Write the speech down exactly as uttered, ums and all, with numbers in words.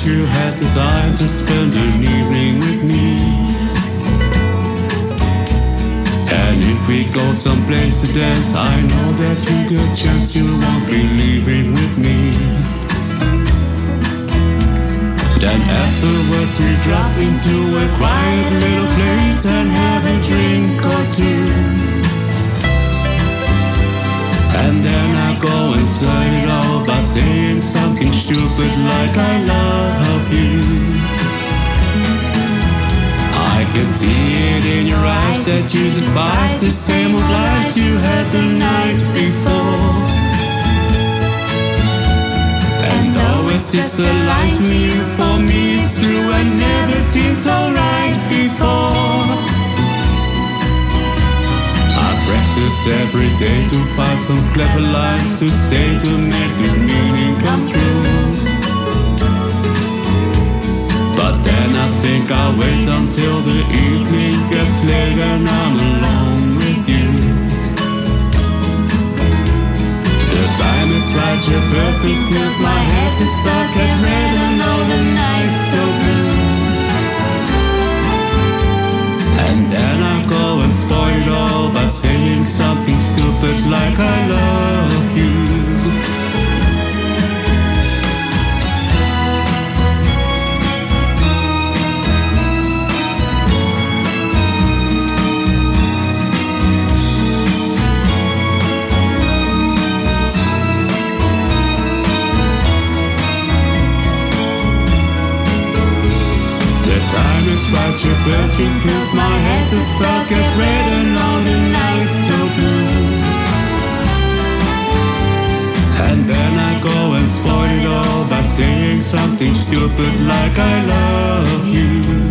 that you had the time to spend an evening with me. And if we go someplace to dance, I know that you get a chance you won't be leaving with me. Then afterwards we dropped into a quiet little place and have a drink or two. And then I go and start it all by saying something stupid like I love you. I can see it in your eyes that you despise the same old lies you had the night before. And though it's just a lie to you, for me it's true and never seemed so right before. I practice every day to find some clever lines to say to make the meaning come true. But then I think I'll wait until the evening gets late and I'm alone with you. The time is right, your birthday fills my head, the stars get red and all the nights so blue. And then I go and spoil it all by saying something stupid like I love you. The time is right, your perfume fills my head, the stars get red and all the nights so blue. And then I go and spoil it all by saying something stupid like I love you.